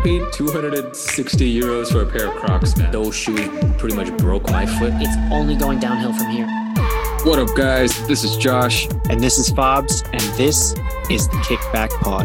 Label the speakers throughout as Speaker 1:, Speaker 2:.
Speaker 1: paid 260 euros for a pair of Crocs, man. Those shoes pretty much broke my foot.
Speaker 2: It's only going downhill from here.
Speaker 1: What up, guys? This is Josh.
Speaker 3: And this is Fobs, and this is the Kickback Pod.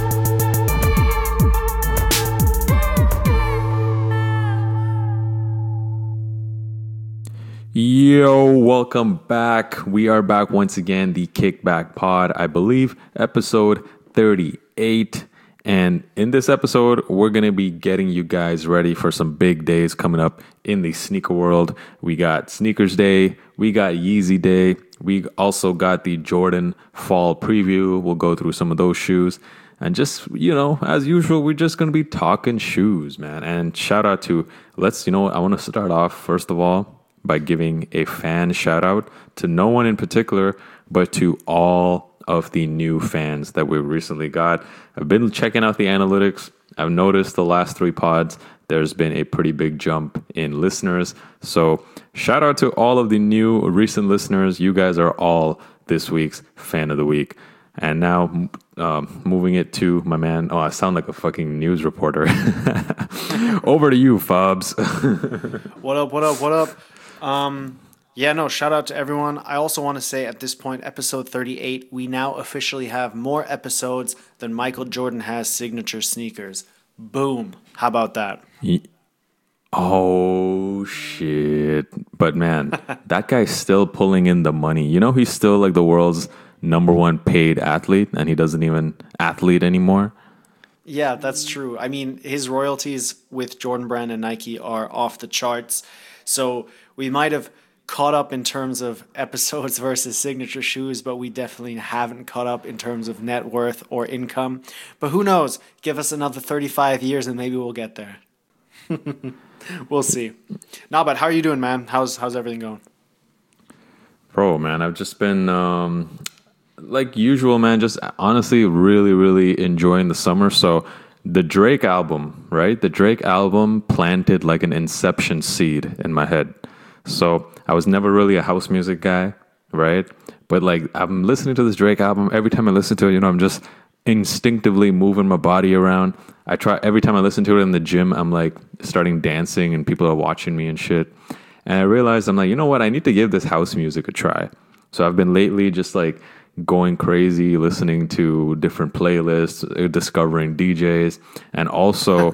Speaker 4: Yo, welcome back. We are back once again, the Kickback Pod, I believe, episode 38. And in this episode, we're going to be getting you guys ready for some big days coming up in the sneaker world. We got Sneakers Day, we got Yeezy Day, we also got the Jordan Fall Preview. We'll go through some of those shoes. And just, as usual, we're just going to be talking shoes, man. And shout out to, I want to start off, first of all, by giving a fan shout out to no one in particular, but to all of the new fans that we recently got. I've been checking out the analytics. I've noticed the last 3 pods, there's been a pretty big jump in listeners. So shout out to all of the new recent listeners. You guys are all this week's fan of the week. And now moving it to my man. Oh, I sound like a fucking news reporter. Over to you, Fobs.
Speaker 3: What up? Shout out to everyone. I also want to say at this point, episode 38, we now officially have more episodes than Michael Jordan has signature sneakers. Boom. How about that?
Speaker 4: Oh, shit. But man, that guy's still pulling in the money. He's still like the world's #1 paid athlete, and he doesn't even athlete anymore.
Speaker 3: Yeah, that's true. I mean, his royalties with Jordan Brand and Nike are off the charts. So we might have caught up in terms of episodes versus signature shoes, but we definitely haven't caught up in terms of net worth or income. But who knows? Give us another 35 years and maybe we'll get there. We'll see. No, but how are you doing, man? How's everything going?
Speaker 4: Bro, man, I've just been like usual, man, just honestly really, really enjoying the summer. So the Drake album, right? The Drake album planted like an inception seed in my head. So I was never really a house music guy, right? But like I'm listening to this Drake album. Every time I listen to it, I'm just instinctively moving my body around. Every time I listen to it in the gym, I'm like starting dancing and people are watching me and shit. And I realized I'm like, you know what? I need to give this house music a try. So I've been lately just like going crazy, listening to different playlists, discovering DJs, and also,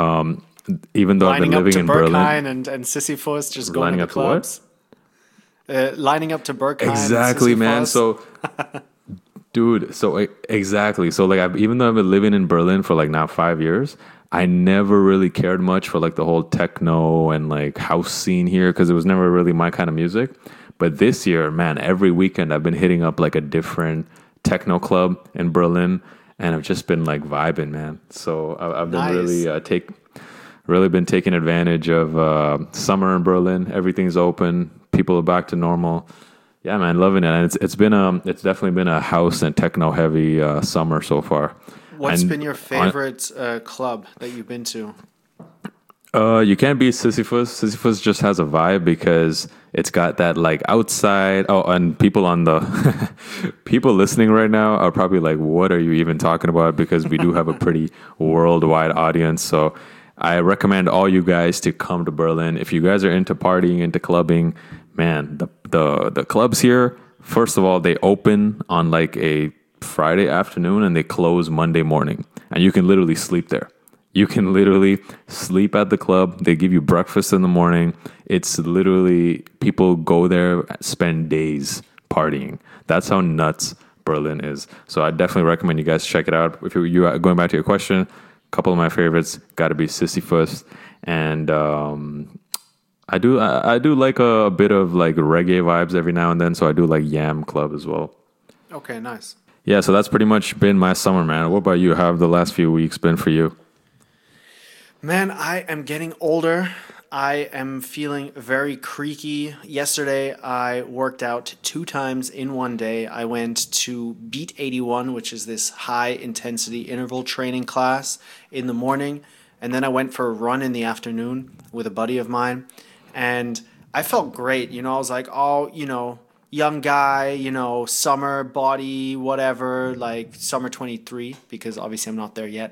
Speaker 4: even though I've been living in Berlin,
Speaker 3: and Sisyphus just going to the clubs. Lining up to Berghain.
Speaker 4: Exactly, man. So, dude. So exactly. So like, even though I've been living in Berlin for like now 5 years, I never really cared much for like the whole techno and like house scene here because it was never really my kind of music. But this year, man, every weekend I've been hitting up like a different techno club in Berlin, and I've just been like vibing, man. So I've been really been taking advantage of summer in Berlin. Everything's open, people are back to normal. Yeah, man, loving it. And it's definitely been a house and techno heavy summer so far.
Speaker 3: What's been your favorite club that you've been to?
Speaker 4: You can't beat Sisyphus. Sisyphus just has a vibe because it's got that like outside. Oh, and people people listening right now are probably like, "What are you even talking about?" Because we do have a pretty worldwide audience. So I recommend all you guys to come to Berlin if you guys are into partying, into clubbing. Man, the clubs here. First of all, they open on like a Friday afternoon and they close Monday morning, and you can literally sleep there. You can literally sleep at the club. They give you breakfast in the morning. It's literally, people go there, spend days partying. That's how nuts Berlin is. So I definitely recommend you guys check it out. If you are going back to your question, a couple of my favorites got to be Sisyphus. And I do like a bit of like reggae vibes every now and then. So I do like Yam Club as well.
Speaker 3: Okay, nice.
Speaker 4: Yeah, so that's pretty much been my summer, man. What about you? How have the last few weeks been for you?
Speaker 3: Man, I am getting older. I am feeling very creaky. Yesterday, I worked out 2 times in one day. I went to Beat 81, which is this high-intensity interval training class in the morning. And then I went for a run in the afternoon with a buddy of mine. And I felt great. I was like, young guy, summer body, whatever, like summer 23, because obviously I'm not there yet.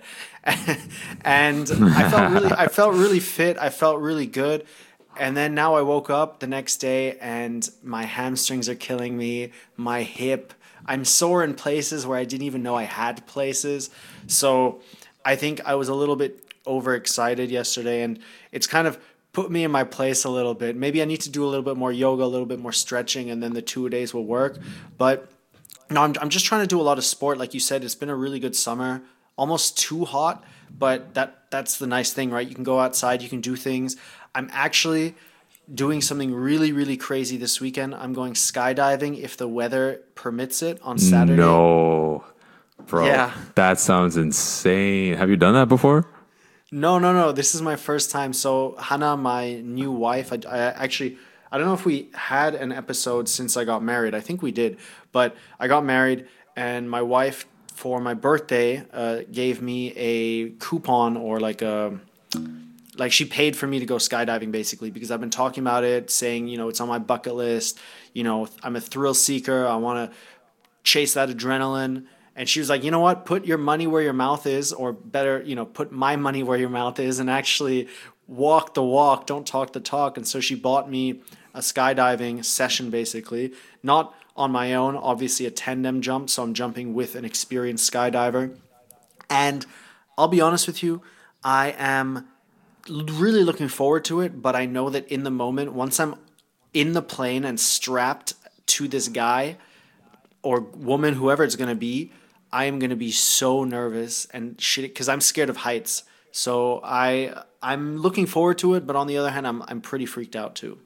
Speaker 3: And I felt really fit. I felt really good. And then now I woke up the next day and my hamstrings are killing me, my hip. I'm sore in places where I didn't even know I had places. So I think I was a little bit overexcited yesterday, and it's kind of put me in my place a little bit. Maybe I need to do a little bit more yoga, a little bit more stretching, and then the 2 days will work. But no, I'm just trying to do a lot of sport. Like you said, it's been a really good summer, almost too hot, but that's the nice thing, right? You can go outside, you can do things. I'm actually doing something really, really crazy this weekend. I'm going skydiving if the weather permits it on Saturday.
Speaker 4: No, bro.
Speaker 3: Yeah.
Speaker 4: That sounds insane. Have you done that before?
Speaker 3: No. This is my first time. So Hannah, my new wife, I don't know if we had an episode since I got married. I think we did, but I got married, and my wife for my birthday gave me a coupon, or like she paid for me to go skydiving, basically, because I've been talking about it, saying, it's on my bucket list. I'm a thrill seeker. I want to chase that adrenaline. And she was like, you know what? Put your money where your mouth is, or better, put my money where your mouth is, and actually walk the walk, don't talk the talk. And so she bought me a skydiving session, basically, not on my own, obviously a tandem jump. So I'm jumping with an experienced skydiver. And I'll be honest with you, I am really looking forward to it. But I know that in the moment, once I'm in the plane and strapped to this guy or woman, whoever it's going to be, I am going to be so nervous and shit, because I'm scared of heights. So I'm looking forward to it, but on the other hand, I'm pretty freaked out too.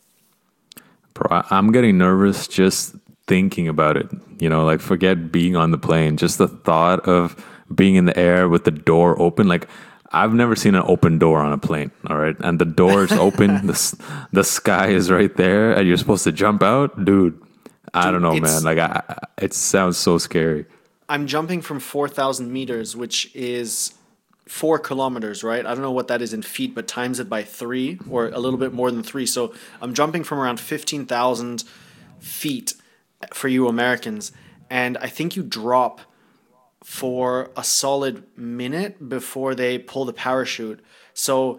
Speaker 4: Bro, I'm getting nervous just thinking about it. Like, forget being on the plane. Just the thought of being in the air with the door open. Like, I've never seen an open door on a plane, all right? And the door is open, the sky is right there, and you're supposed to jump out? Dude, I don't know, man. Like, it sounds so scary.
Speaker 3: I'm jumping from 4,000 meters, which is 4 kilometers, right? I don't know what that is in feet, but times it by 3, or a little bit more than 3. So I'm jumping from around 15,000 feet for you Americans. And I think you drop for a solid minute before they pull the parachute. So,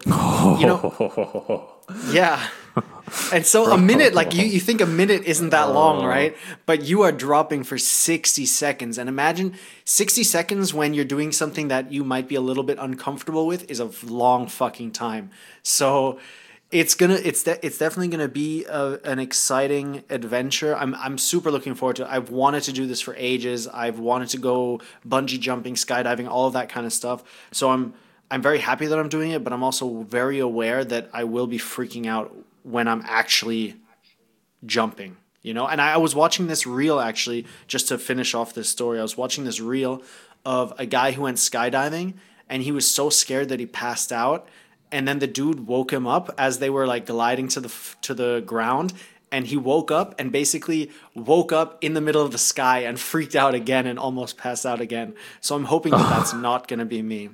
Speaker 3: yeah. And so a minute, like you think a minute isn't that long, right? But you are dropping for 60 seconds. And imagine 60 seconds when you're doing something that you might be a little bit uncomfortable with is a long fucking time. So it's definitely gonna be an exciting adventure. I'm super looking forward to it. I've wanted to do this for ages. I've wanted to go bungee jumping, skydiving, all of that kind of stuff. So I'm very happy that I'm doing it, but I'm also very aware that I will be freaking out when I'm actually jumping, And I was watching this reel, actually, just to finish off this story. I was watching this reel of a guy who went skydiving, and he was so scared that he passed out. And then the dude woke him up as they were like gliding to the ground. And he woke up and basically woke up in the middle of the sky and freaked out again and almost passed out again. So I'm hoping that that's not going to be me.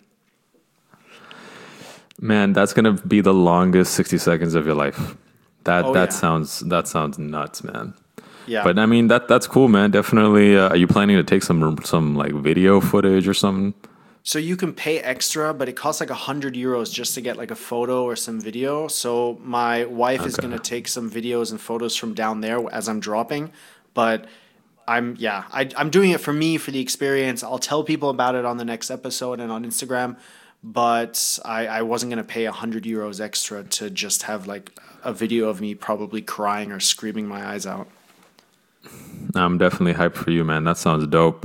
Speaker 4: Man, that's gonna be the longest 60 seconds of your life. That sounds nuts, man.
Speaker 3: Yeah.
Speaker 4: But I mean, that's cool, man. Definitely. Are you planning to take some like video footage or something?
Speaker 3: So you can pay extra, but it costs like €100 just to get like a photo or some video. So my wife is gonna take some videos and photos from down there as I'm dropping. But I'm doing it for me, for the experience. I'll tell people about it on the next episode and on Instagram. But I wasn't going to pay €100 extra to just have like a video of me probably crying or screaming my eyes out.
Speaker 4: I'm definitely hyped for you, man. That sounds dope.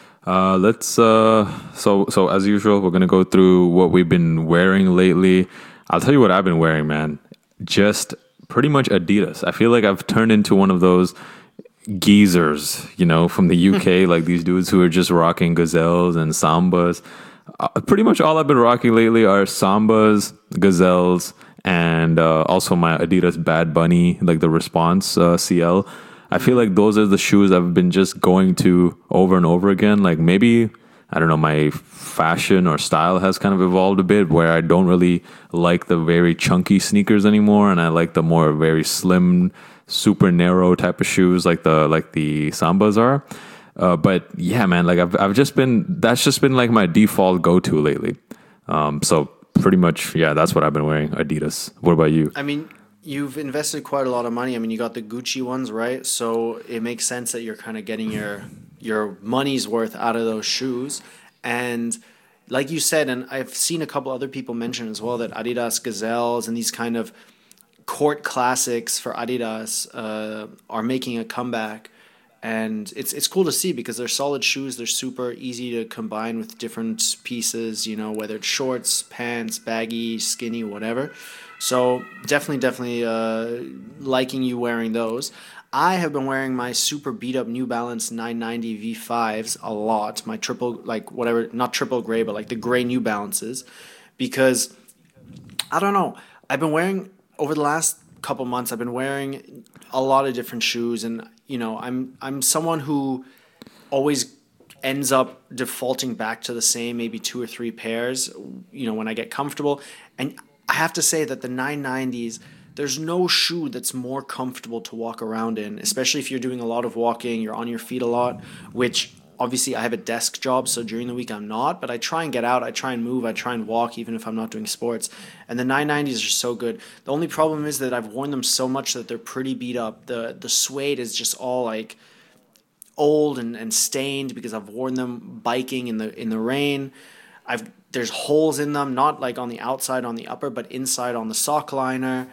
Speaker 4: So as usual, we're going to go through what we've been wearing lately. I'll tell you what I've been wearing, man. Just pretty much Adidas. I feel like I've turned into one of those geezers, from the UK, like these dudes who are just rocking Gazelles and Sambas. Pretty much all I've been rocking lately are Sambas, Gazelles, and also my Adidas Bad Bunny, like the Response CL. I feel like those are the shoes I've been just going to over and over again. Like maybe, I don't know, my fashion or style has kind of evolved a bit where I don't really like the very chunky sneakers anymore, and I like the more very slim super narrow type of shoes like the Sambas are. But yeah, man, like I've just been, that's just been like my default go-to lately. So pretty much, yeah, that's what I've been wearing, Adidas. What about you?
Speaker 3: I mean, you've invested quite a lot of money. I mean, you got the Gucci ones, right? So it makes sense that you're kind of getting your money's worth out of those shoes. And like you said, and I've seen a couple other people mention as well, that Adidas Gazelles and these kind of court classics for Adidas are making a comeback. And it's cool to see because they're solid shoes. They're super easy to combine with different pieces, you know, whether it's shorts, pants, baggy, skinny, whatever. So definitely liking you wearing those. I have been wearing my super beat up New Balance 990 V5s a lot. My triple, like whatever, not triple gray, but like the gray New Balances. Because, I don't know, I've been wearing, over the last couple months, I've been wearing a lot of different shoes. And, you know, I'm someone who always ends up defaulting back to the same maybe 2 or 3 pairs, you know, when I get comfortable. And I have to say that the 990s, there's no shoe that's more comfortable to walk around in, especially if you're doing a lot of walking, you're on your feet a lot, which obviously I have a desk job, so during the week I'm not, but I try and get out, I try and move, I try and walk even if I'm not doing sports. And the 990s are so good. The only problem is that I've worn them so much that they're pretty beat up. The suede is just all like old and stained because I've worn them biking in the rain. There's holes in them, not like on the outside on the upper, but inside on the sock liner.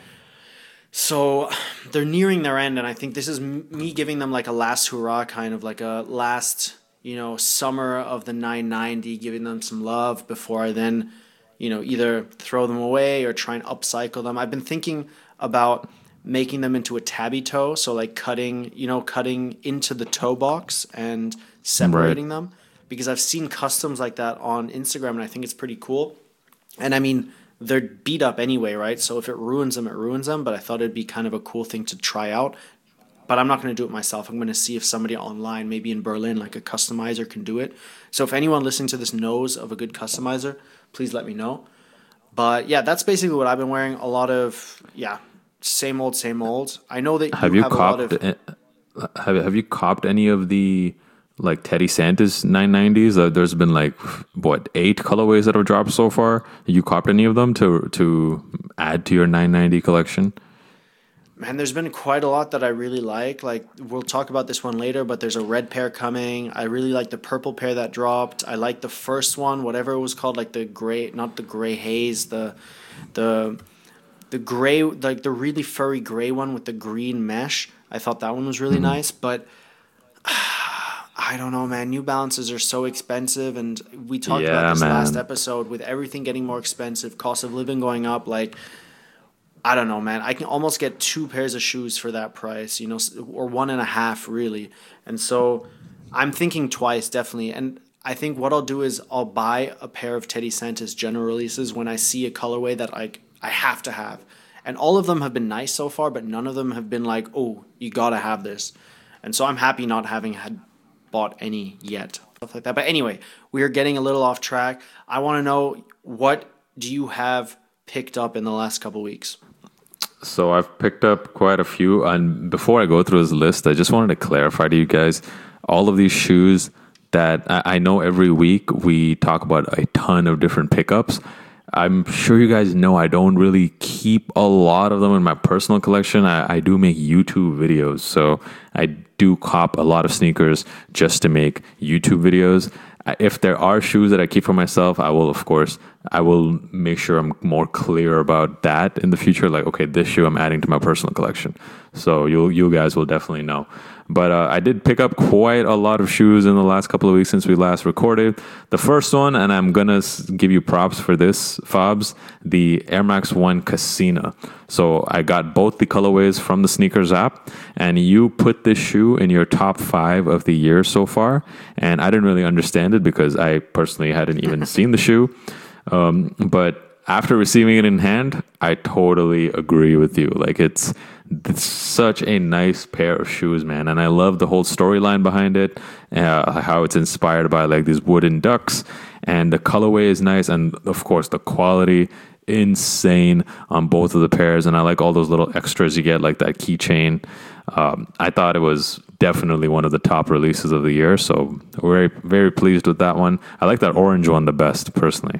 Speaker 3: So they're nearing their end, and I think this is me giving them like a last hurrah, kind of like a last, you know, summer of the 990, giving them some love before I then, you know, either throw them away or try and upcycle them. I've been thinking about making them into a tabby toe, so like cutting into the toe box and separating them, because I've seen customs like that on Instagram, and I think it's pretty cool. And I mean, they're beat up anyway, right? So if it ruins them, it ruins them. But I thought it'd be kind of a cool thing to try out. But I'm not going to do it myself. I'm going to see if somebody online, maybe in Berlin, like a customizer, can do it. So if anyone listening to this knows of a good customizer, please let me know. But yeah, that's basically what I've been wearing. A lot of, same old, same old. I know that have
Speaker 4: you copped any of the like Teddy Santis 990s? There's been like 8 colorways that have dropped so far. You copped any of them to add to your 990 collection?
Speaker 3: Man, there's been quite a lot that I really like. Like, we'll talk about this one later, but there's a red pair coming. I really like the purple pair that dropped. I like the first one, whatever it was called, like the gray, not the gray haze, the gray, like the really furry gray one with the green mesh. I thought that one was really nice, but I don't know, man. New Balances are so expensive, and we talked about this last episode with everything getting more expensive, cost of living going up. Like, I don't know, man. I can almost get 2 pairs of shoes for that price, you know, or 1.5 really. And so I'm thinking twice, definitely. And I think what I'll do is I'll buy a pair of Teddy Santis general releases when I see a colorway that I have to have. And all of them have been nice so far, but none of them have been like, oh, you gotta have this. And so I'm happy not having had bought any yet, stuff like that. But anyway, we are getting a little off track. I want to know, what do you have picked up in the last couple weeks?
Speaker 4: So I've picked up quite a few, and before I go through this list, I just wanted to clarify to you guys, all of these shoes that I know every week we talk about a ton of different pickups. I'm sure you guys know I don't really keep a lot of them in my personal collection. I do make YouTube videos, so I do cop a lot of sneakers just to make YouTube videos. If there are shoes that I keep for myself, I will make sure I'm more clear about that in the future. Like, okay, this shoe I'm adding to my personal collection. So you guys will definitely know. But I did pick up quite a lot of shoes in the last couple of weeks since we last recorded. The first one, and I'm going to give you props for this, Fabs, the Air Max 1 Casina. So I got both the colorways from the Sneakers app, and you put this shoe in your top 5 of the year so far. And I didn't really understand it because I personally hadn't even seen the shoe. But after receiving it in hand, I totally agree with you. Like, it's such a nice pair of shoes, man. And I love the whole storyline behind it, how it's inspired by like these wooden ducks, and the colorway is nice. And of course, the quality insane on both of the pairs, and I like all those little extras you get, like that keychain. I thought it was definitely one of the top releases of the year, so very, very pleased with that one. I like that orange one the best, personally.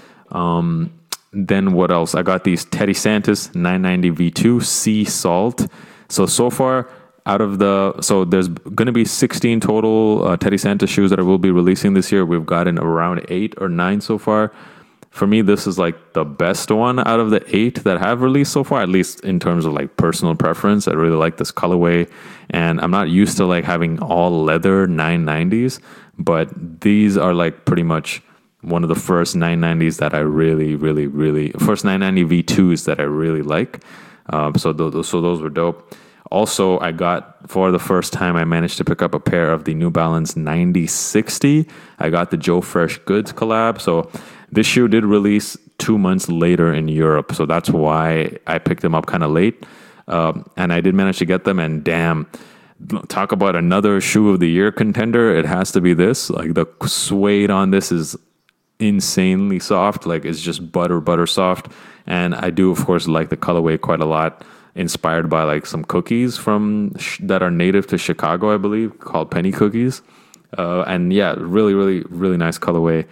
Speaker 4: Then what else? I got these Teddy Santis 990 V2 Sea Salt. So far, there's going to be 16 total Teddy Santis shoes that I will be releasing this year. We've gotten around 8 or 9 so far. For me, this is like the best one out of the 8 that have released so far, at least in terms of like personal preference. I really like this colorway, and I'm not used to like having all leather 990s, but these are like pretty much one of the first 990s that I first 990 V2s that I really like. So those were dope. Also, I got, for the first time, I managed to pick up a pair of the New Balance 9060. I got the Joe Fresh Goods collab. So this shoe did release 2 months later in Europe. So that's why I picked them up kind of late. And I did manage to get them, and damn, talk about another shoe of the year contender. It has to be this. Like, the suede on this is insanely soft. Like, it's just butter soft. And I do, of course, like the colorway quite a lot, inspired by like some cookies that are native to Chicago, I believe, called penny cookies. And yeah, really nice colorway.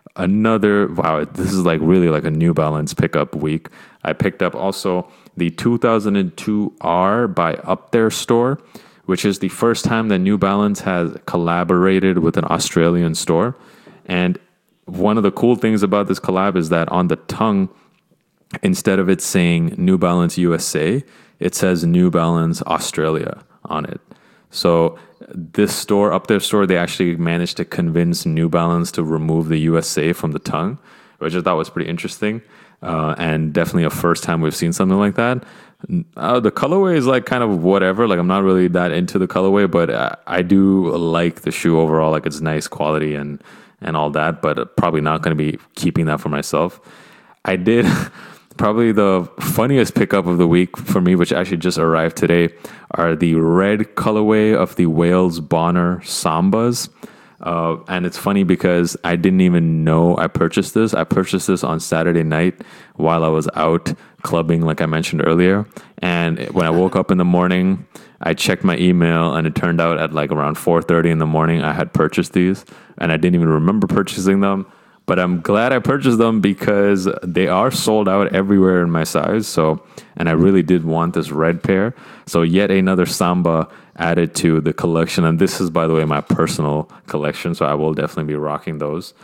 Speaker 4: This is like really like a New Balance pickup week. I picked up also the 2002 R by Up There store, which is the first time that New Balance has collaborated with an Australian store. And one of the cool things about this collab is that on the tongue, instead of it saying New Balance USA, it says New Balance Australia on it. So this store, Up There store, they actually managed to convince New Balance to remove the USA from the tongue, which I thought was pretty interesting. And definitely a first time we've seen something like that. The colorway is like kind of whatever. Like, I'm not really that into the colorway, but I do like the shoe overall. Like, it's nice quality and all that, but probably not going to be keeping that for myself. I did probably the funniest pickup of the week for me, which actually just arrived today, are the red colorway of the Wales Bonner Sambas. And it's funny because I didn't even know I purchased this. I purchased this on Saturday night while I was out clubbing, like I mentioned earlier. And when I woke up in the morning, I checked my email, and it turned out at like around 4:30 in the morning, I had purchased these, and I didn't even remember purchasing them. But I'm glad I purchased them because they are sold out everywhere in my size. So, and I really did want this red pair. So yet another Samba added to the collection. And this is, by the way, my personal collection. So I will definitely be rocking those.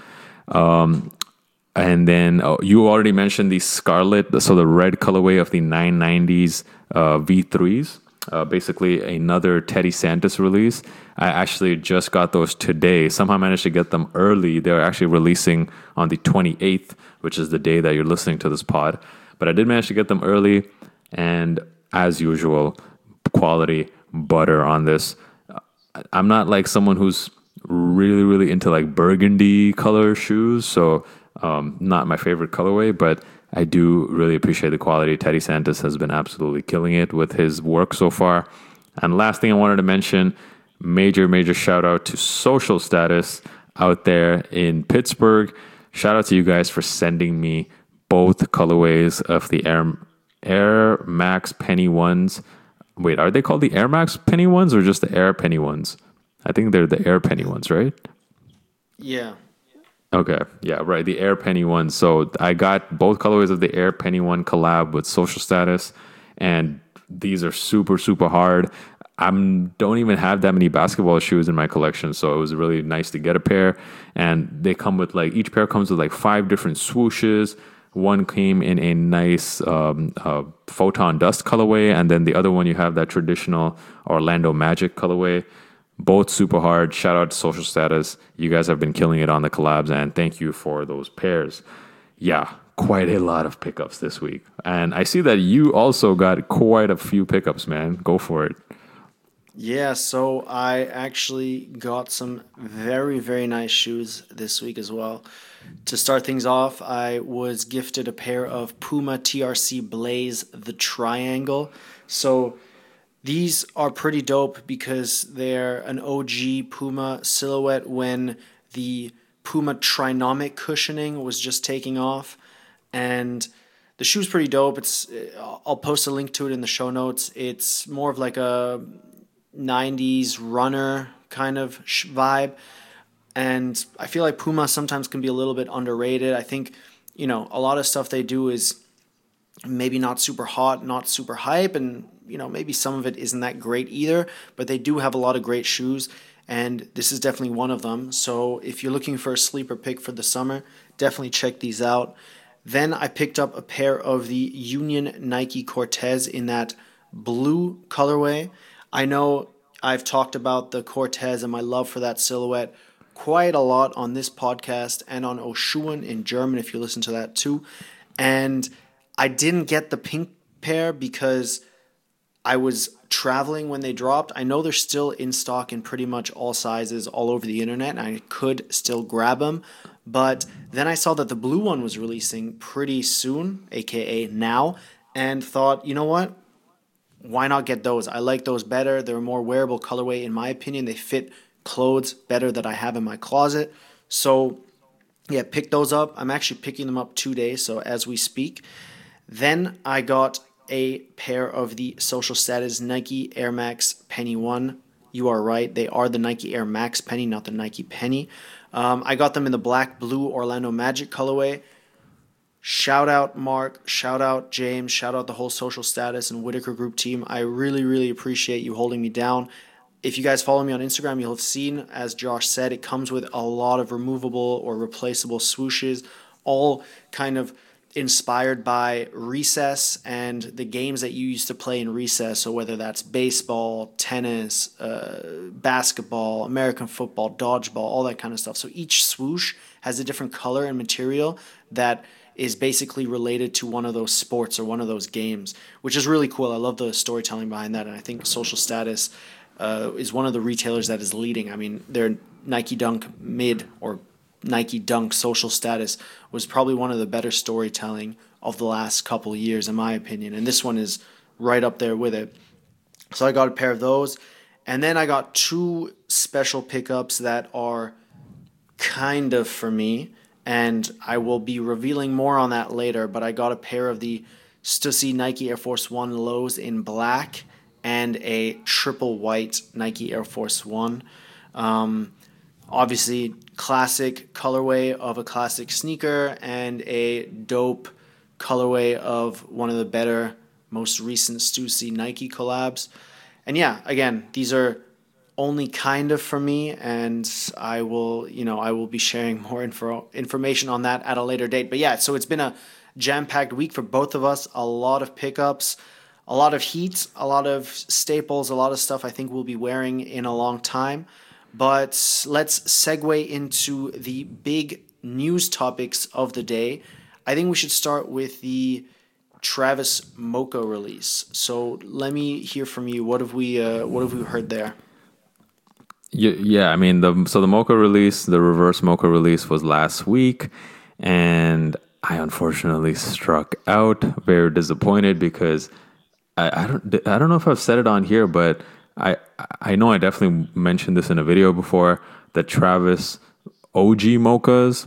Speaker 4: And then you already mentioned the Scarlet. So the red colorway of the 990s V3s. Basically another Teddy Santis release. I actually just got those today. Somehow managed to get them early. They're actually releasing on the 28th, which is the day that you're listening to this pod. But I did manage to get them early, and as usual, quality butter on this. I'm not like someone who's really into like burgundy color shoes, so not my favorite colorway, but I do really appreciate the quality. Teddy Santis has been absolutely killing it with his work so far. And last thing I wanted to mention, major shout out to Social Status out there in Pittsburgh. Shout out to you guys for sending me both colorways of the Air Max Penny ones. Wait, are they called the Air Max Penny ones or just the Air Penny ones? I think they're the Air Penny ones, right?
Speaker 3: Yeah.
Speaker 4: Okay, yeah, right. The Air Penny one. So I got both colorways of the Air Penny one collab with Social Status, and these are super hard. I don't even have that many basketball shoes in my collection, so it was really nice to get a pair. And they come with like, each pair comes with like 5 different swooshes. One came in a nice photon dust colorway, and then the other one you have that traditional Orlando Magic colorway. Both super hard. Shout out to Social Status. You guys have been killing it on the collabs, and thank you for those pairs. Yeah, quite a lot of pickups this week. And I see that you also got quite a few pickups, man. Go for it.
Speaker 3: Yeah, so I actually got some very nice shoes this week as well. To start things off, I was gifted a pair of Puma TRC Blaze the Triangle. So these are pretty dope because they're an OG Puma silhouette when the Puma Trinomic cushioning was just taking off. And the shoe's pretty dope. I'll post a link to it in the show notes. It's more of like a 90s runner kind of vibe. And I feel like Puma sometimes can be a little bit underrated. I think, a lot of stuff they do is maybe not super hot, not super hype, and, maybe some of it isn't that great either, but they do have a lot of great shoes, and this is definitely one of them. So if you're looking for a sleeper pick for the summer, definitely check these out. Then I picked up a pair of the Union Nike Cortez in that blue colorway. I know I've talked about the Cortez and my love for that silhouette quite a lot on this podcast and on Oschuhen in German, if you listen to that too. And I didn't get the pink pair because I was traveling when they dropped. I know they're still in stock in pretty much all sizes all over the internet, and I could still grab them. But then I saw that the blue one was releasing pretty soon, aka now, and thought, you know what? Why not get those? I like those better. They're a more wearable colorway, in my opinion. They fit clothes better that I have in my closet. So, yeah, pick those up. I'm actually picking them up today, so as we speak. Then I got a pair of the Social Status Nike Air Max Penny 1. You are right. They are the Nike Air Max Penny, not the Nike Penny. I got them in the black, blue Orlando Magic colorway. Shout out Mark, shout out James, shout out the whole Social Status and Whitaker Group team. I really, really appreciate you holding me down. If you guys follow me on Instagram, you'll have seen, as Josh said, it comes with a lot of removable or replaceable swooshes, all kind of inspired by recess and the games that you used to play in recess. So whether that's baseball, tennis, basketball, American football, dodgeball, all that kind of stuff. So each swoosh has a different color and material that is basically related to one of those sports or one of those games, which is really cool. I love the storytelling behind that, and I think Social Status is one of the retailers that is leading. I mean, their Nike Dunk Mid or Nike Dunk Social Status was probably one of the better storytelling of the last couple of years, in my opinion, and this one is right up there with it. So I got a pair of those, and then I got two special pickups that are kind of for me, and I will be revealing more on that later, but I got a pair of the Stussy Nike Air Force One lows in black and a triple white Nike Air Force One. Obviously, classic colorway of a classic sneaker and a dope colorway of one of the better, most recent Stussy Nike collabs. And yeah, again, these are only kind of for me, and I will be sharing more information on that at a later date. But yeah, so it's been a jam-packed week for both of us. A lot of pickups, a lot of heat, a lot of staples, a lot of stuff I think we'll be wearing in a long time. But let's segue into the big news topics of the day. I think we should start with the Travis Mocha release. So let me hear from you. What have we heard there?
Speaker 4: Yeah, I mean, the Mocha release, the reverse Mocha release was last week, and I unfortunately struck out. Very disappointed because I don't know if I've said it on here, but I know I definitely mentioned this in a video before. The Travis OG Mochas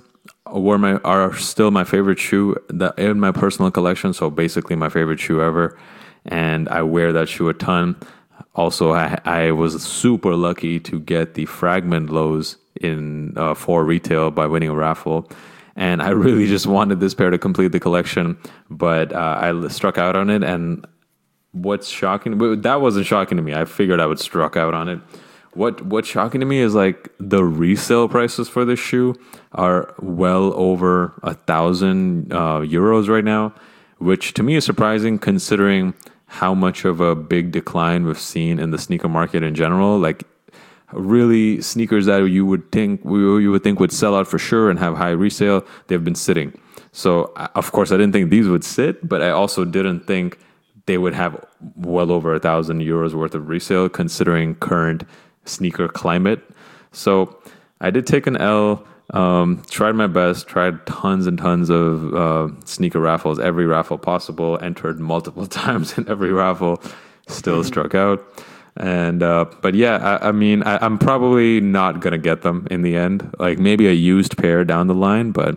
Speaker 4: are still my favorite shoe in my personal collection. So basically my favorite shoe ever, and I wear that shoe a ton. Also, I was super lucky to get the Fragment lows in for retail by winning a raffle. And I really just wanted this pair to complete the collection, but I struck out on it. And what's shocking, but that wasn't shocking to me. I figured I would struck out on it. What's shocking to me is like the resale prices for this shoe are well over 1,000 euros right now, which to me is surprising considering how much of a big decline we've seen in the sneaker market in general. Like really sneakers that you would think would sell out for sure and have high resale, they've been sitting. So of course I didn't think these would sit, but I also didn't think they would have well over 1,000 euros worth of resale considering current sneaker climate. So I did take an L, tried my best, tried tons and tons of sneaker raffles, every raffle possible, entered multiple times in every raffle, still struck out. And but yeah, I'm probably not gonna get them in the end. Like maybe a used pair down the line, but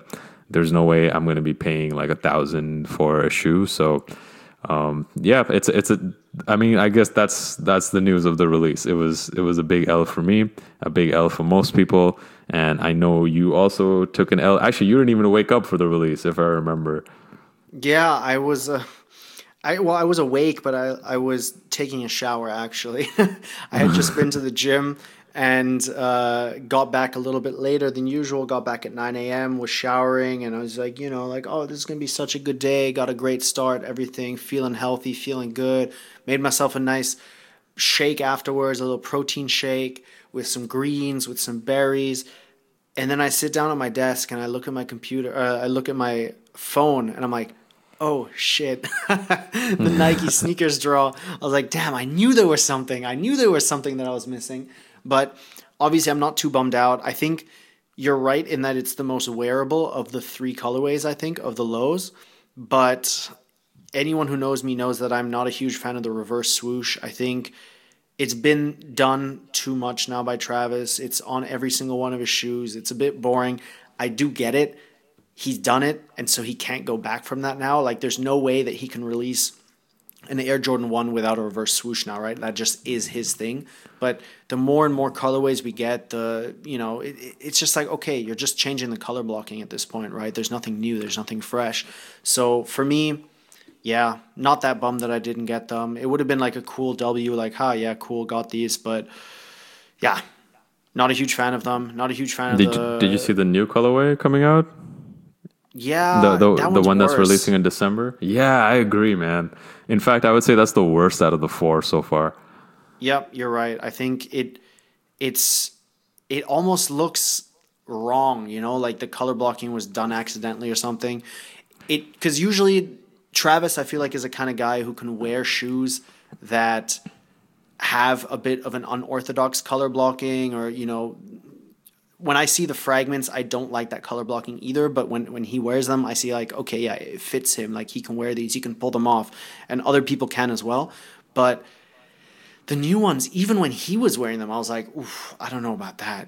Speaker 4: there's no way I'm going to be paying like 1,000 for a shoe. So yeah, I mean, I guess that's the news of the release. It was a big L for me, a big L for most people, and I know you also took an L. Actually, you didn't even wake up for the release, if I remember.
Speaker 3: Yeah, I was. I was awake, but I was taking a shower actually. I had just been to the gym and got back a little bit later than usual. Got back at 9 a.m. Was showering, and I was like, oh, this is gonna be such a good day. Got a great start, everything, feeling healthy, feeling good. Made myself a nice shake afterwards, a little protein shake with some greens, with some berries. And then I sit down at my desk and I look at my computer, I look at my phone, and I'm like, oh shit, the Nike sneakers draw. I was like, damn, I knew there was something. I knew there was something that I was missing. But obviously, I'm not too bummed out. I think you're right in that it's the most wearable of the three colorways, I think, of the lows. But anyone who knows me knows that I'm not a huge fan of the reverse swoosh. I think it's been done too much now by Travis. It's on every single one of his shoes. It's a bit boring. I do get it. He's done it, and so he can't go back from that now. Like, there's no way that he can release an Air Jordan 1 without a reverse swoosh now, right? That just is his thing. But the more and more colorways we get, it's just like, okay, you're just changing the color blocking at this point, right? There's nothing new. There's nothing fresh. So for me, yeah, not that bummed that I didn't get them. It would have been like a cool W, like, yeah, cool, got these. But yeah, not a huge fan of them. Not a huge fan of
Speaker 4: Did you see the new colorway coming out?
Speaker 3: Yeah,
Speaker 4: the
Speaker 3: one's
Speaker 4: one that's
Speaker 3: worse.
Speaker 4: releasing in December. Yeah, I agree, man. In fact, I would say that's the worst out of the four so far.
Speaker 3: Yep, you're right. I think it almost looks wrong, like the color blocking was done accidentally or something. Because usually Travis, I feel like, is a kind of guy who can wear shoes that have a bit of an unorthodox color blocking, or when I see the fragments, I don't like that color blocking either. But when he wears them, I see like, okay, yeah, it fits him. Like, he can wear these, he can pull them off, and other people can as well. But the new ones, even when he was wearing them, I was like, oof, I don't know about that,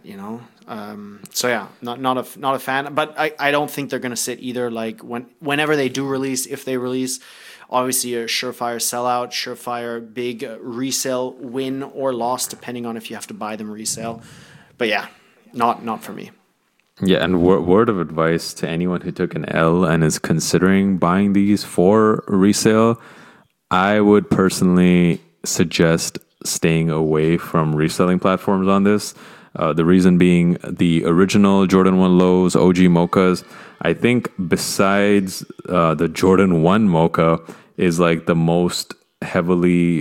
Speaker 3: So yeah, not a fan. But I don't think they're gonna sit either. Like, whenever they do release, if they release, obviously a surefire sellout, surefire big resale win or loss, depending on if you have to buy them resale. But yeah. Not for me.
Speaker 4: Yeah, and word of advice to anyone who took an L and is considering buying these for resale, I would personally suggest staying away from reselling platforms on this. The reason being, the original Jordan 1 lows, OG Mochas, I think besides the Jordan 1 Mocha is like the most heavily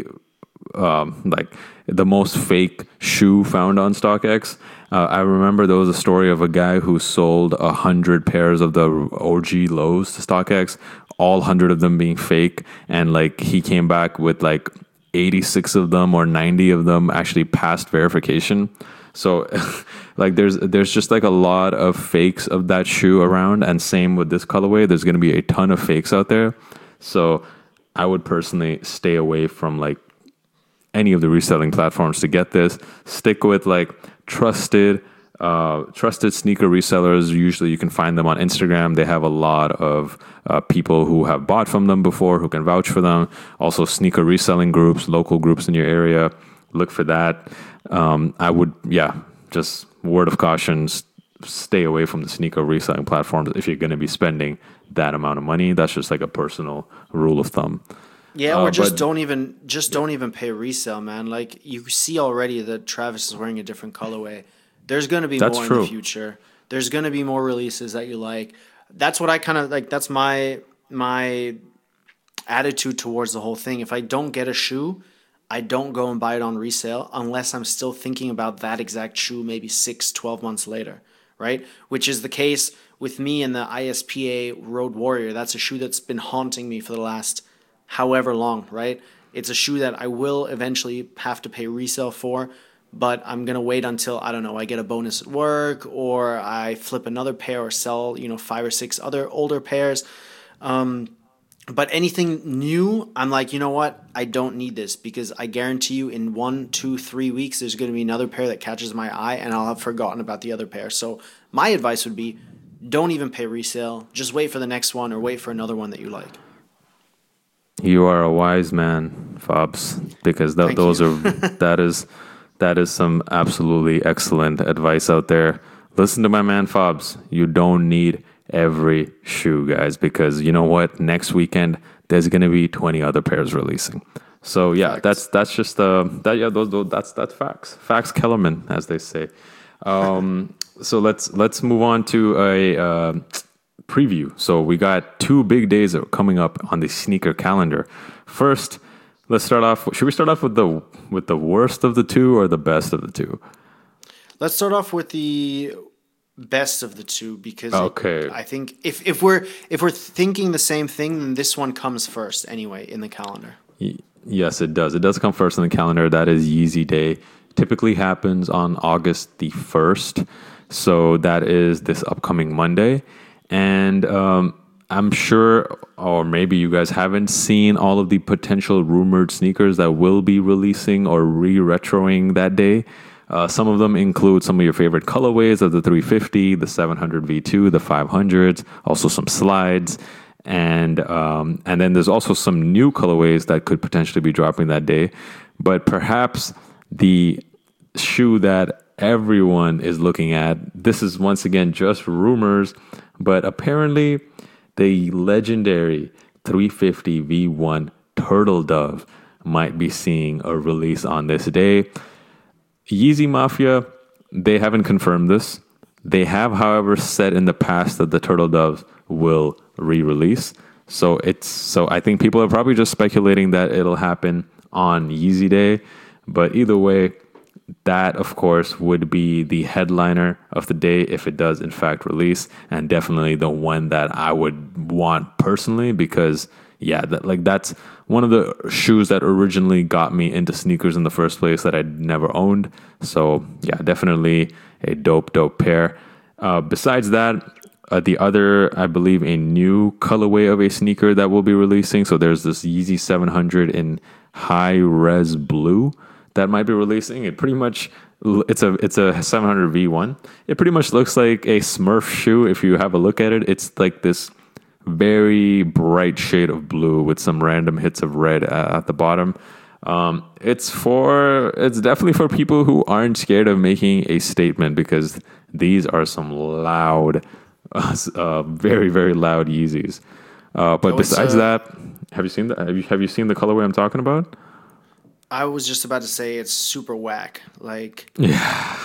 Speaker 4: the most fake shoe found on StockX. I remember there was a story of a guy who sold 100 pairs of the OG lows to StockX, all 100 of them being fake, and like he came back with like 86 of them or 90 of them actually passed verification. So like there's just like a lot of fakes of that shoe around, and same with this colorway. There's going to be a ton of fakes out there. So I would personally stay away from like any of the reselling platforms to get this. Stick with like trusted sneaker resellers. Usually you can find them on Instagram. They have a lot of people who have bought from them before, who can vouch for them. Also sneaker reselling groups, local groups in your area. Look for that. I would, just word of caution, stay away from the sneaker reselling platforms if you're going to be spending that amount of money. That's just like a personal rule of thumb.
Speaker 3: Yeah, or don't even pay resale, man. Like, you see already that Travis is wearing a different colorway. There's going to be more in the future. There's going to be more releases that you like. That's what I kind of like. That's my attitude towards the whole thing. If I don't get a shoe, I don't go and buy it on resale unless I'm still thinking about that exact shoe maybe 6-12 months later, right? Which is the case with me and the ISPA Road Warrior. That's a shoe that's been haunting me for the last however long, right? It's a shoe that I will eventually have to pay resale for, but I'm going to wait until, I don't know, I get a bonus at work, or I flip another pair, or sell, 5 or 6 other older pairs. But anything new, I'm like, you know what? I don't need this, because I guarantee you in 1, 2, 3 weeks, there's going to be another pair that catches my eye, and I'll have forgotten about the other pair. So my advice would be, don't even pay resale. Just wait for the next one or wait for another one that you like.
Speaker 4: You are a wise man, Fabs, because those
Speaker 3: you.
Speaker 4: are that is some absolutely excellent advice out there. Listen to my man Fabs. You don't need every shoe, guys, because you know what? Next weekend there's gonna be 20 other pairs releasing. So yeah,
Speaker 3: Facts.
Speaker 4: that's just that's facts. Facts Kellerman, as they say. So let's move on to a preview. So we got 2 big days that are coming up on the sneaker calendar. First, let's start off. Should we start off with the worst of the 2 or the best of the 2?
Speaker 3: Let's start off with the best of the 2 because
Speaker 4: Okay.
Speaker 3: I think if we're thinking the same thing, then this one comes first anyway in the calendar.
Speaker 4: Yes, it does. It does come first on the calendar. That is Yeezy Day. Typically happens on August the 1st. So that is this upcoming Monday. And I'm sure, or maybe you guys haven't seen all of the potential rumored sneakers that will be releasing or re-retroing that day. Some of them include some of your favorite colorways of the 350, the 700 V2, the 500s, also some slides. And then there's also some new colorways that could potentially be dropping that day. But perhaps the shoe that everyone is looking at, this is once again just rumors, but apparently the legendary 350 V1 Turtle Dove might be seeing a release on this day. Yeezy Mafia, they haven't confirmed this. They have, however, said in the past that the Turtle Doves will re-release. So I think people are probably just speculating that it'll happen on Yeezy Day. But either way, that, of course, would be the headliner of the day if it does, in fact, release. And definitely the one that I would want personally because, yeah, that's one of the shoes that originally got me into sneakers in the first place that I'd never owned. So, yeah, definitely a dope pair. Besides that, the other, I believe, a new colorway of a sneaker that will be releasing. So there's this Yeezy 700 in high res blue that might be releasing. It pretty much, it's a 700 V1. It pretty much looks like a Smurf shoe if you have a look at it. It's like this very bright shade of blue with some random hits of red at the bottom. It's definitely for people who aren't scared of making a statement because these are some loud, very, very loud Yeezys. But besides that, have you seen that? Have you seen the colorway I'm talking about?
Speaker 3: I was just about to say it's super whack. Like,
Speaker 4: Yeah.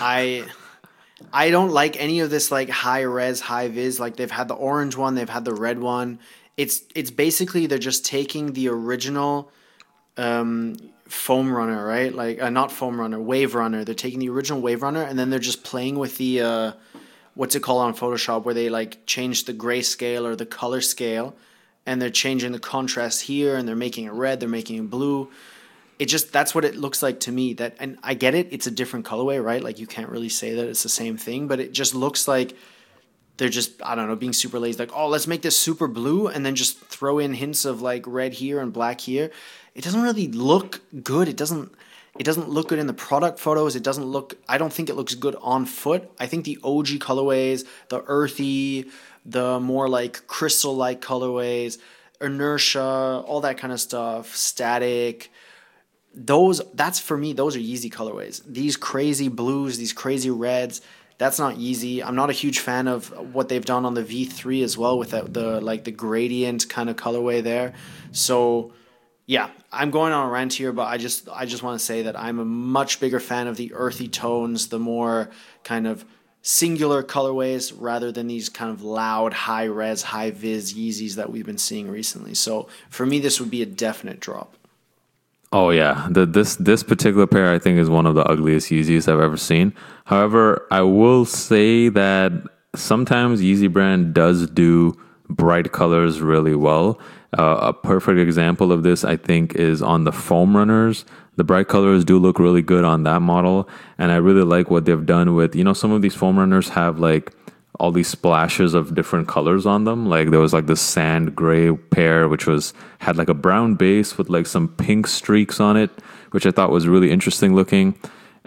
Speaker 3: I don't like any of this like high res, high vis. Like they've had the orange one, they've had the red one. It's basically they're just taking the original foam runner, right? Like not foam runner, wave runner. They're taking the original wave runner and then they're just playing with the what's it called on Photoshop where they like change the grayscale or the color scale and they're changing the contrast here and they're making it red, they're making it blue. That's what it looks like to me. That, and I get it, it's a different colorway, right? Like you can't really say that it's the same thing, but it just looks like they're just, I don't know, being super lazy. Like, oh, let's make this super blue and then just throw in hints of like red here and black here. It doesn't really look good. It doesn't look good in the product photos. I don't think it looks good on foot. I think the OG colorways, the earthy, the more like crystal-like colorways, inertia, all that kind of stuff, static, that's for me, those are Yeezy colorways. These crazy blues, these crazy reds, that's not Yeezy. I'm not a huge fan of what they've done on the V3 as well with the gradient kind of colorway there. So yeah, I'm going on a rant here, but I just want to say that I'm a much bigger fan of the earthy tones, the more kind of singular colorways rather than these kind of loud, high res, high vis Yeezys that we've been seeing recently. So for me, this would be a definite drop.
Speaker 4: Oh yeah, this particular pair I think is one of the ugliest Yeezys I've ever seen. However, I will say that sometimes Yeezy brand does do bright colors really well. A perfect example of this I think is on the foam runners. The bright colors do look really good on that model, and I really like what they've done with, some of these foam runners have like all these splashes of different colors on them. Like there was like this sand gray pair, which had like a brown base with like some pink streaks on it, which I thought was really interesting looking.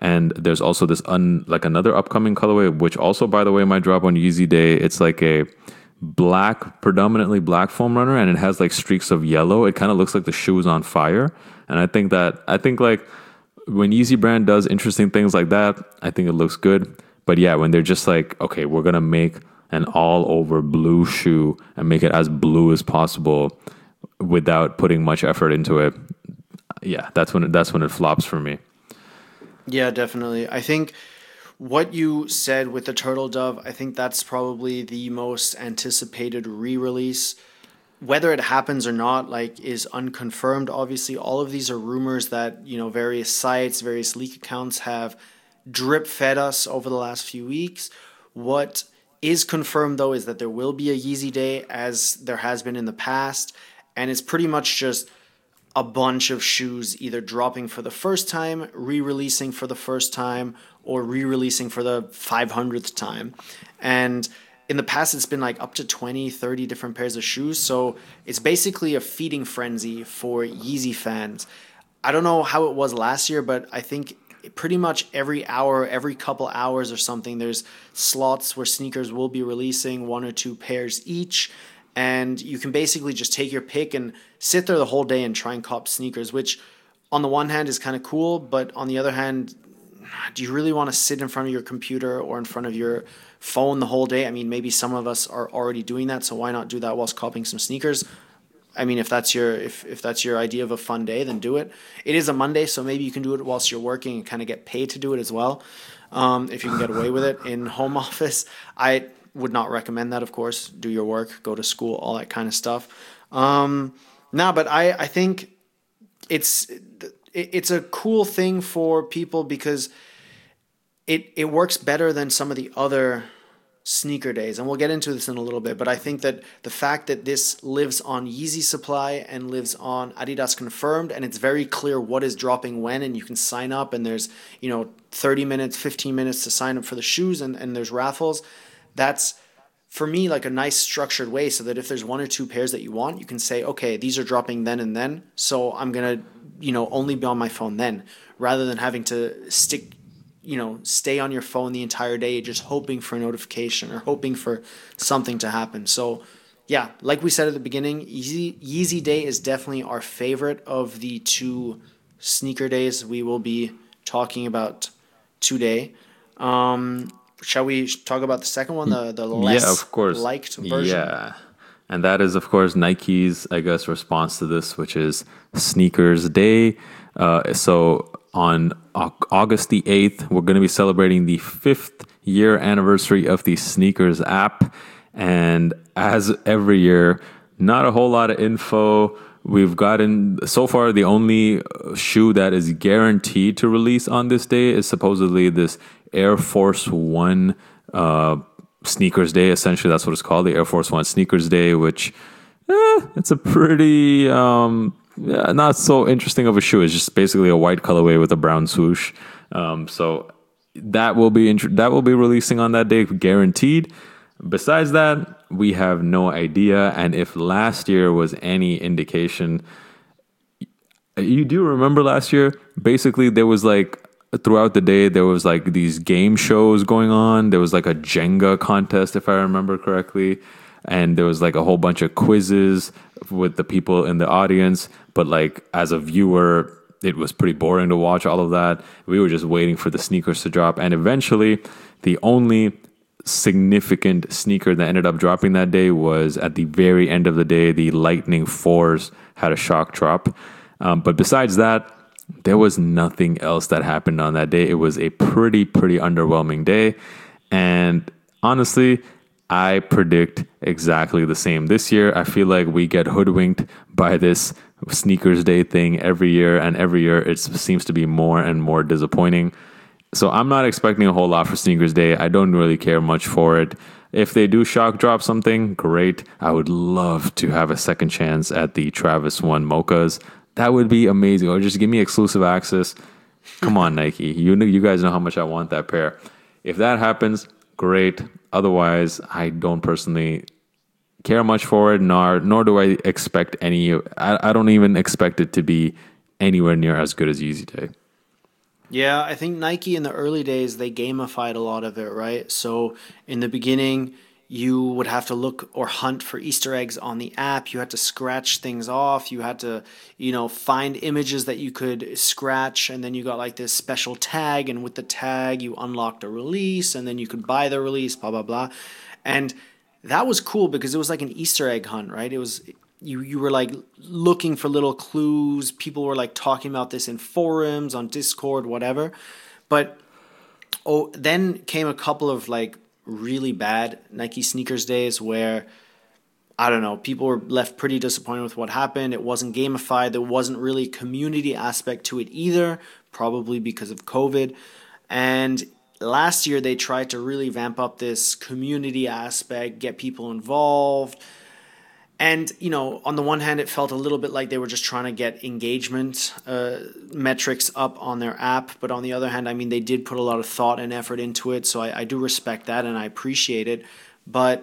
Speaker 4: And there's also this like another upcoming colorway, which also, by the way, might drop on Yeezy Day. It's like a predominantly black foam runner, and it has like streaks of yellow. It kind of looks like the shoe is on fire. And I think like when Yeezy brand does interesting things like that, I think it looks good. But yeah, when they're just like, okay, we're gonna make an all over blue shoe and make it as blue as possible without putting much effort into it, yeah, that's when it flops for me.
Speaker 3: Yeah, definitely. I think what you said with the Turtle Dove, I think that's probably the most anticipated re-release. Whether it happens or not, like, is unconfirmed. Obviously, all of these are rumors that, various sites, various leak accounts have drip fed us over the last few weeks. What is confirmed, though, is that there will be a Yeezy Day, as there has been in the past, and it's pretty much just a bunch of shoes either dropping for the first time, re-releasing for the first time, or re-releasing for the 500th time. And in the past, it's been like up to 20, 30 different pairs of shoes. So it's basically a feeding frenzy for Yeezy fans. I don't know how it was last year, but I think pretty much every hour, every couple hours or something, there's slots where sneakers will be releasing 1 or 2 pairs each. And you can basically just take your pick and sit there the whole day and try and cop sneakers, which on the one hand is kind of cool, but on the other hand, do you really want to sit in front of your computer or in front of your phone the whole day? I mean, maybe some of us are already doing that, so why not do that whilst copying some sneakers? I mean, if that's your idea of a fun day, then do it. It is a Monday, so maybe you can do it whilst you're working and kind of get paid to do it as well. If you can get away with it in home office, I would not recommend that, of course. Do your work, go to school, all that kind of stuff. But I think it's a cool thing for people because it works better than some of the other sneaker days. And we'll get into this in a little bit, but I think that the fact that this lives on Yeezy supply and lives on Adidas Confirmed, and it's very clear what is dropping when, and you can sign up, and there's 30 minutes, 15 minutes to sign up for the shoes, and there's raffles. That's, for me, like a nice structured way so that if there's 1 or 2 pairs that you want, you can say, okay, these are dropping then and then, so I'm going to, only be on my phone then, rather than having to stay on your phone the entire day just hoping for a notification or hoping for something to happen. So, yeah, like we said at the beginning, Yeezy Day is definitely our favorite of the 2 sneaker days we will be talking about today. Shall we talk about the second one, the less
Speaker 4: of course.
Speaker 3: liked version?
Speaker 4: Yeah. And that is, of course, Nike's, I guess, response to this, which is Sneakers Day. So on August the 8th, we're going to be celebrating the 5th year anniversary of the Sneakers app. And as every year, not a whole lot of info. We've gotten, so far, the only shoe that is guaranteed to release on this day is supposedly this Air Force One Sneakers Day. Essentially, that's what it's called, the Air Force One Sneakers Day, which it's a pretty not so interesting of a shoe. It's just basically a white colorway with a brown swoosh. So that will be releasing on that day, guaranteed. Besides that, we have no idea. And if last year was any indication, you do remember last year, basically there was like, throughout the day, there was like these game shows going on. There was like a Jenga contest, if I remember correctly. And there was like a whole bunch of quizzes with the people in the audience. But like as a viewer, it was pretty boring to watch all of that. We were just waiting for the sneakers to drop. And eventually, the only significant sneaker that ended up dropping that day was at the very end of the day, the Lightning 4s had a shock drop. But besides that, there was nothing else that happened on that day. It was a pretty underwhelming day. And honestly, I predict exactly the same this year. I feel like we get hoodwinked by this Sneakers Day thing every year, and every year it seems to be more and more disappointing. So I'm not expecting a whole lot for Sneakers Day. I don't really care much for it. If they do shock drop something, great. I would love to have a second chance at the Travis One Mochas. That would be amazing. Or just give me exclusive access. Come on, Nike. You guys know how much I want that pair. If that happens, great. Otherwise, I don't personally care much for it, nor do I expect any. I don't even expect it to be anywhere near as good as Yeezy Day.
Speaker 3: Yeah, I think Nike in the early days they gamified a lot of it, right? So in the beginning, you would have to look or hunt for Easter eggs on the app. You had to scratch things off. You had to, find images that you could scratch, and then you got like this special tag, and with the tag you unlocked a release, and then you could buy the release, blah blah blah. And that was cool because it was like an Easter egg hunt, right? It was you were like looking for little clues. People were like talking about this in forums, on Discord, whatever. But then came a couple of like really bad Nike sneakers days where I don't know, people were left pretty disappointed with what happened. It wasn't gamified. There wasn't really community aspect to it either, probably because of COVID. And last year they tried to really vamp up this community aspect, get people involved. And, on the one hand, it felt a little bit like they were just trying to get engagement metrics up on their app. But on the other hand, I mean, they did put a lot of thought and effort into it. So I do respect that and I appreciate it. But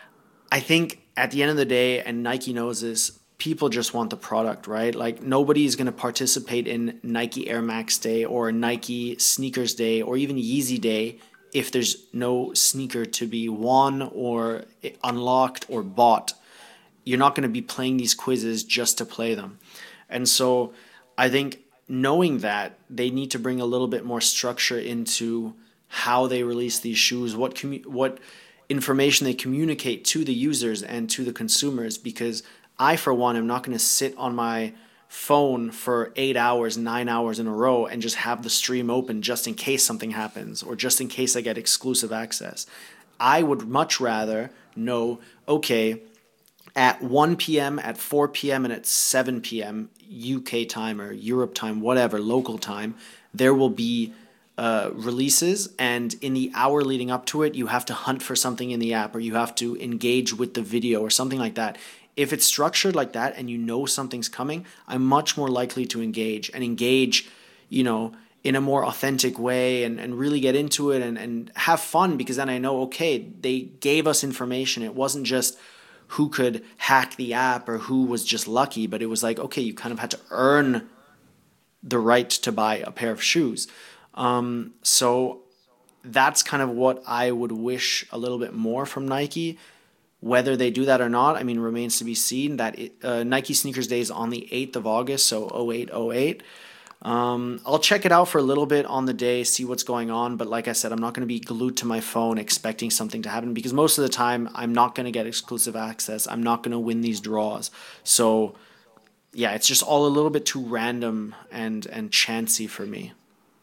Speaker 3: I think at the end of the day, and Nike knows this, people just want the product, right? Like nobody's going to participate in Nike Air Max Day or Nike Sneakers Day or even Yeezy Day if there's no sneaker to be won or unlocked or bought. You're not going to be playing these quizzes just to play them. And so I think knowing that, they need to bring a little bit more structure into how they release these shoes, what information they communicate to the users and to the consumers, because I, for one, am not going to sit on my phone for 8 hours, 9 hours in a row and just have the stream open just in case something happens or just in case I get exclusive access. I would much rather know, okay, at 1 p.m., at 4 p.m., and at 7 p.m. UK time or Europe time, whatever, local time, there will be releases. And in the hour leading up to it, you have to hunt for something in the app or you have to engage with the video or something like that. If it's structured like that and you know something's coming, I'm much more likely to engage, in a more authentic way and really get into it and have fun, because then I know, okay, they gave us information. It wasn't just who could hack the app or who was just lucky, but it was like, okay, you kind of had to earn the right to buy a pair of shoes. So that's kind of what I would wish a little bit more from Nike. Whether they do that or not, I mean, remains to be seen. That Nike Sneakers Day is on the 8th of August, so 0808. I'll check it out for a little bit on the day, see what's going on. But like I said, I'm not going to be glued to my phone expecting something to happen, because most of the time I'm not going to get exclusive access. I'm not going to win these draws. So yeah, it's just all a little bit too random and chancy for me.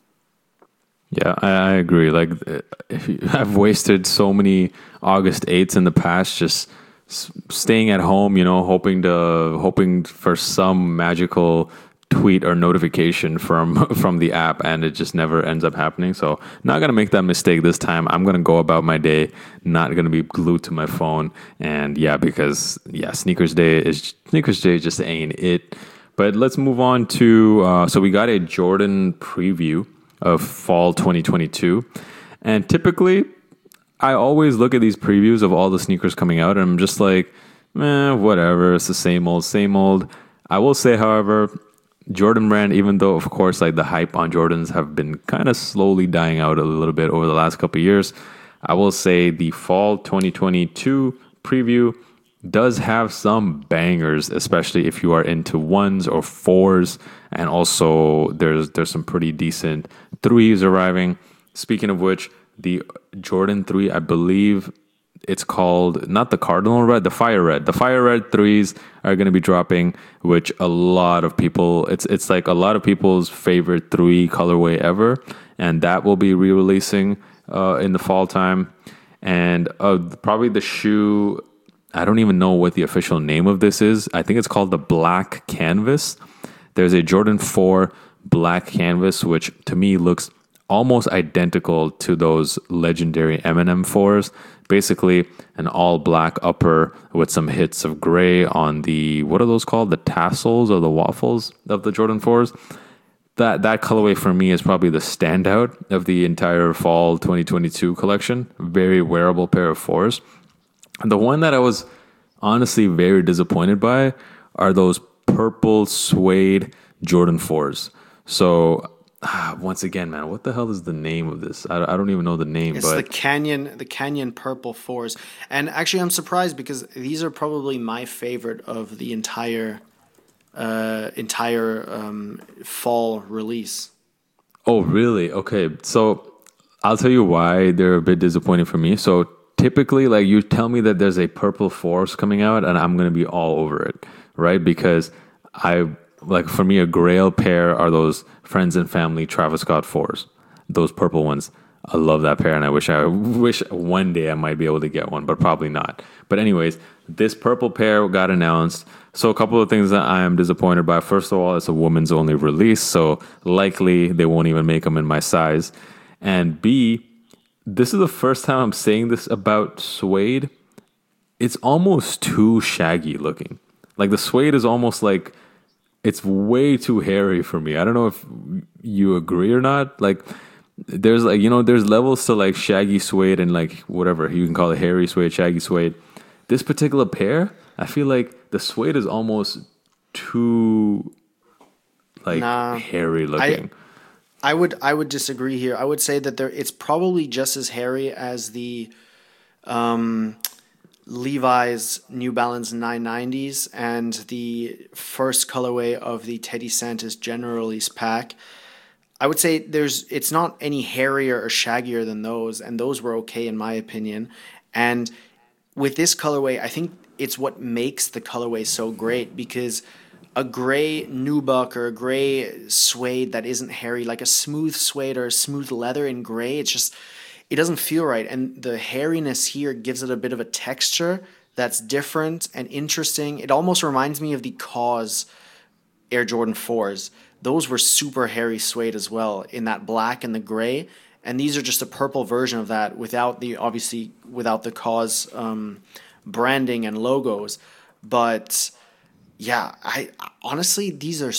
Speaker 4: Yeah, I agree. Like, I've wasted so many August 8ths in the past just staying at home, hoping for some magical tweet or notification from the app, and it just never ends up happening. So not gonna make that mistake this time. I'm gonna go about my day, not gonna be glued to my phone. And because Sneakers Day just ain't it. But let's move on to so we got a Jordan preview of fall 2022, and typically I always look at these previews of all the sneakers coming out and I'm just like, whatever, it's the same old. I will say, however, Jordan Brand, even though of course like the hype on Jordans have been kind of slowly dying out a little bit over the last couple of years, I will say the fall 2022 preview does have some bangers, especially if you are into ones or fours, and also there's some pretty decent threes arriving. Speaking of which, the Jordan 3, I believe it's called, not the Cardinal Red, the Fire Red. The Fire Red 3s are going to be dropping, which a lot of people, it's like a lot of people's favorite 3 colorway ever, and that will be re-releasing in the fall time. And probably the shoe, I don't even know what the official name of this is. I think it's called the Black Canvas. There's a Jordan 4 Black Canvas, which to me looks almost identical to those legendary Eminem 4s. Basically, an all black upper with some hits of gray on the, what are those called? The tassels or the waffles of the Jordan 4s. That colorway for me is probably the standout of the entire fall 2022 collection. Very wearable pair of 4s. And the one that I was honestly very disappointed by are those purple suede Jordan 4s. So once again, man, what the hell is the name of this? I don't even know the name,
Speaker 3: It's
Speaker 4: but
Speaker 3: the Canyon Purple Fours. And actually I'm surprised because these are probably my favorite of the entire fall release.
Speaker 4: oh, really? Okay. So I'll tell you why they're a bit disappointing for me. So typically, like you tell me that there's a purple force coming out, and I'm gonna be all over it, right? Because I like for me a Grail pair are those friends and family Travis Scott fours, those purple ones. I love that pair, and I wish one day I might be able to get one, but probably not. But anyways, this purple pair got announced. So a couple of things that I am disappointed by. First of all, it's a women's only release, so likely they won't even make them in my size. And B, this is the first time I'm saying this about suede. It's almost too shaggy looking. Like the suede is almost like it's way too hairy for me. I don't know if you agree or not. Like there's like there's levels to like shaggy suede and like whatever you can call it, hairy suede, shaggy suede. This particular pair, I feel like the suede is almost too like
Speaker 3: Nah,
Speaker 4: hairy
Speaker 3: I
Speaker 4: looking.
Speaker 3: I would disagree here. I would say that it's probably just as hairy as the Levi's New Balance 990s and the first colorway of the Teddy Santis general release pack. I would say it's not any hairier or shaggier than those, and those were okay in my opinion. And with this colorway, I think it's what makes the colorway so great because a gray nubuck or a gray suede that isn't hairy, like a smooth suede or a smooth leather in gray, it doesn't feel right. And the hairiness here gives it a bit of a texture that's different and interesting. It almost reminds me of the Cause Air Jordan 4s. Those were super hairy suede as well in that black and the gray. And these are just a purple version of that obviously without the Cause branding and logos. But yeah, I honestly,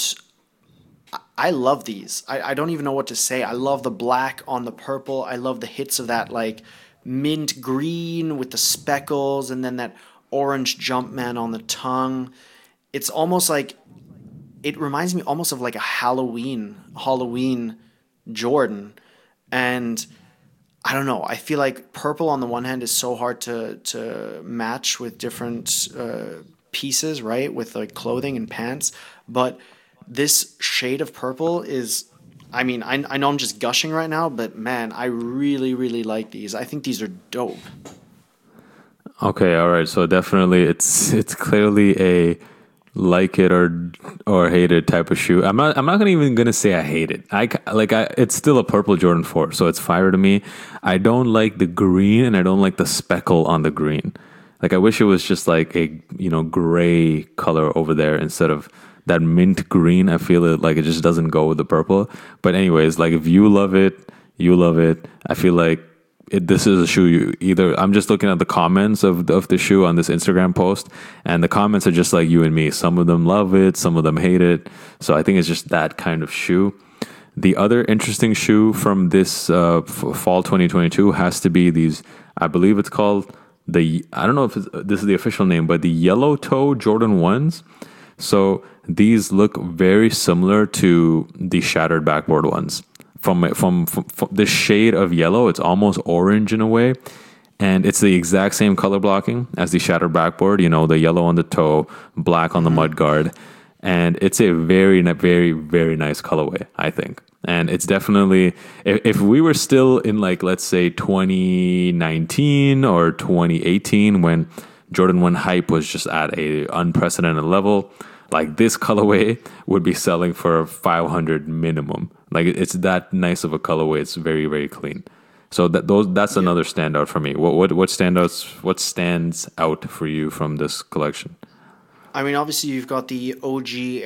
Speaker 3: I love these. I don't even know what to say. I love the black on the purple. I love the hits of that like mint green with the speckles and then that orange Jumpman on the tongue. It's almost like it reminds me almost of like a Halloween Jordan. And I don't know. I feel like purple on the one hand is so hard to match with different pieces, right? With like clothing and pants. But this shade of purple is, I mean, I know I'm just gushing right now, but man, I really, really like these. I think these are dope.
Speaker 4: Okay, all right. So definitely, it's clearly a like it or hate it type of shoe. I'm not gonna even gonna say I hate it. It's still a purple Jordan 4, so it's fire to me. I don't like the green and I don't like the speckle on the green. Like I wish it was just like a gray color over there instead of that mint green. I feel it just doesn't go with the purple. But anyways, like if you love it, you love it. I feel like this is a shoe you either. I'm just looking at the comments of the shoe on this Instagram post, and the comments are just like you and me. Some of them love it, some of them hate it. So I think it's just that kind of shoe. The other interesting shoe from this fall 2022 has to be these. I believe it's called I don't know if this is the official name, but the Yellow Toe Jordan 1s. So these look very similar to the Shattered Backboard ones. From the shade of yellow, it's almost orange in a way, and it's the exact same color blocking as the Shattered Backboard. The yellow on the toe, black on the mud guard, and it's a very, very, very nice colorway, I think. And it's definitely, if we were still in like let's say 2019 or 2018 when Jordan 1 hype was just at a unprecedented level, like this colorway would be selling for 500 minimum. Like it's that nice of a colorway. It's very, very clean. So that's another standout for me. What stands out for you from this collection?
Speaker 3: I mean, obviously you've got the OG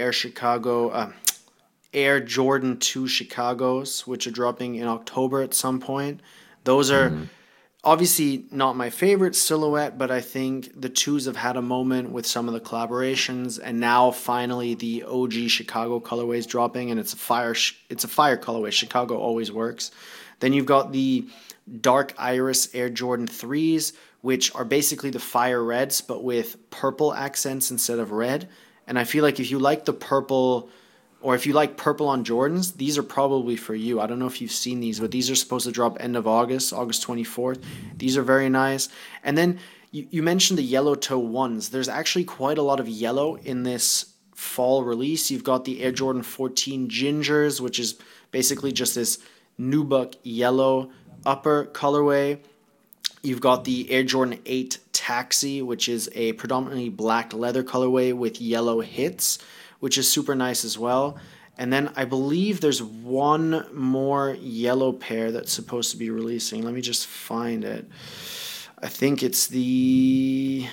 Speaker 3: Air Jordan 2 Chicago's, which are dropping in October at some point. Those are obviously not my favorite silhouette, but I think the twos have had a moment with some of the collaborations, and now finally the OG Chicago colorway is dropping, and it's a fire colorway. Chicago always works. Then you've got the Dark Iris Air Jordan 3s, which are basically the fire reds, but with purple accents instead of red. And I feel like if you like the purple or if you like purple on Jordans, these are probably for you. I don't know if you've seen these, but these are supposed to drop end of August, August 24th. These are very nice. And then you mentioned the yellow toe ones. There's actually quite a lot of yellow in this fall release. You've got the Air Jordan 14 Gingers, which is basically just this nubuck yellow upper colorway. You've got the Air Jordan 8 Taxi, which is a predominantly black leather colorway with yellow hits, which is super nice as well. And then I believe there's one more yellow pair that's supposed to be releasing. Let me just find it. I think it's the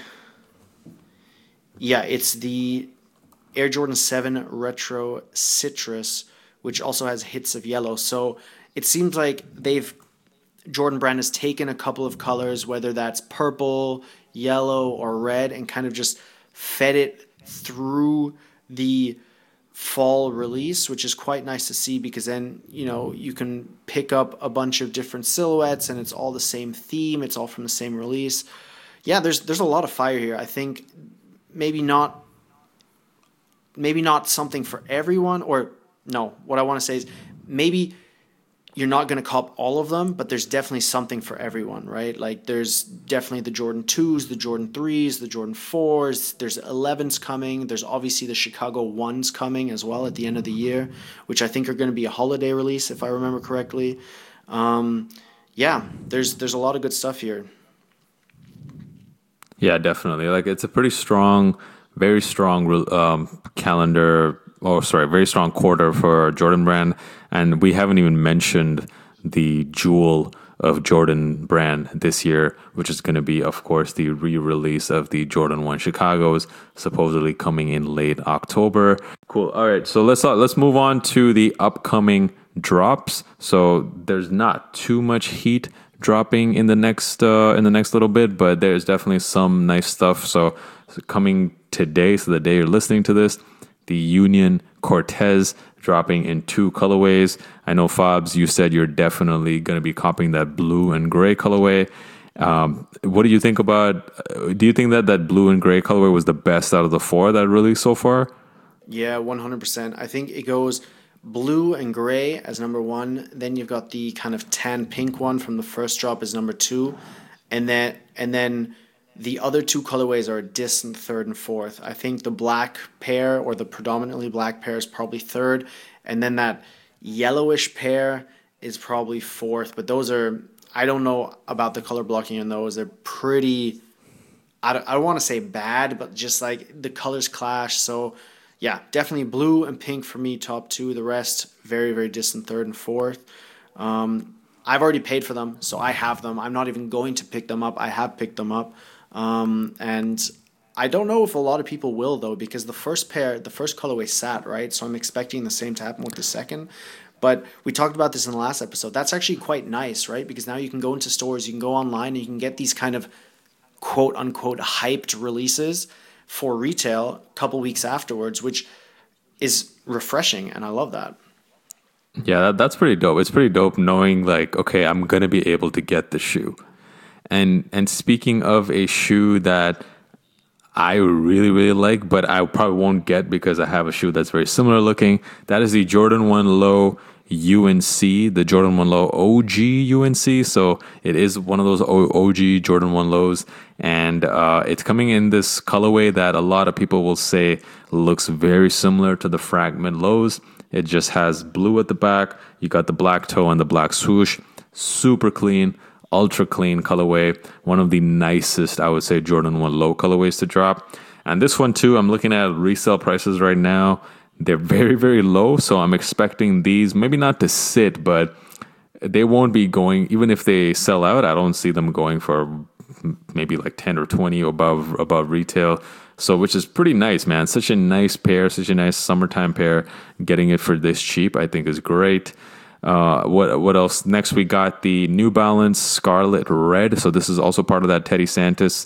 Speaker 3: Air Jordan 7 Retro Citrus, which also has hits of yellow. So it seems like Jordan Brand has taken a couple of colors, whether that's purple, yellow, or red, and kind of just fed it through the fall release, which is quite nice to see, because then you can pick up a bunch of different silhouettes and it's all the same theme, it's all from the same release. Yeah, there's a lot of fire here. I think maybe not something for everyone, or no, what I want to say is maybe you're not going to cop all of them, but there's definitely something for everyone, right? Like there's definitely the Jordan 2s, the Jordan 3s, the Jordan 4s, there's 11s coming, there's obviously the Chicago 1s coming as well at the end of the year, which I think are going to be a holiday release if I remember correctly. Yeah, there's a lot of good stuff here.
Speaker 4: Yeah, definitely. Like it's a pretty strong, very strong calendar. Oh, sorry, very strong quarter for Jordan Brand. And we haven't even mentioned the jewel of Jordan Brand this year, which is going to be, of course, the re-release of the Jordan 1 Chicago's, supposedly coming in late October. Cool. All right, so let's move on to the upcoming drops. So there's not too much heat dropping in the next little bit, but there's definitely some nice stuff. So coming today, so the day you're listening to this, the Union Cortez dropping in 2 colorways. I know, Fabs, you said you're definitely going to be copying that blue and gray colorway. What do you think about, do you think that blue and gray colorway was the best out of the 4 that released so far?
Speaker 3: Yeah, 100%. I think it goes blue and gray as number 1. Then you've got the kind of tan pink one from the first drop as number 2. And then the other 2 colorways are a distant 3rd and 4th. I think the black pair, or the predominantly black pair, is probably 3rd. And then that yellowish pair is probably 4th. But those are, I don't know about the color blocking in those. They're pretty, I don't want to say bad, but just like the colors clash. So yeah, definitely blue and pink for me, top 2. The rest, very, very distant 3rd and 4th. I've already paid for them, so I have them. I'm not even going to pick them up. I have picked them up. And I don't know if a lot of people will, though, because the first colorway sat, right? So I'm expecting the same to happen with the second. But we talked about this in the last episode. That's actually quite nice, right? Because now you can go into stores, you can go online, and you can get these kind of quote-unquote hyped releases for retail a couple weeks afterwards, which is refreshing, and I love that.
Speaker 4: Yeah, that's pretty dope. It's pretty dope knowing, like, okay, I'm going to be able to get the shoe. And speaking of a shoe that I really, really like, but I probably won't get because I have a shoe that's very similar looking, that is the Jordan 1 Low UNC, the Jordan 1 Low OG UNC. So it is one of those OG Jordan 1 Lows. And it's coming in this colorway that a lot of people will say looks very similar to the Fragment Lows. It just has blue at the back. You got the black toe and the black swoosh. Super clean. Ultra clean colorway, one of the nicest, I would say, Jordan 1 Low colorways to drop. And this one too, I'm looking at resale prices right now. They're very, very low, so I'm expecting these maybe not to sit, but they won't be going, even if they sell out, I don't see them going for maybe like 10 or 20 above retail. So, which is pretty nice, man. Such a nice pair, such a nice summertime pair. Getting it for this cheap, I think, is great. What else? Next, we got the New Balance Scarlet Red. So this is also part of that Teddy Santis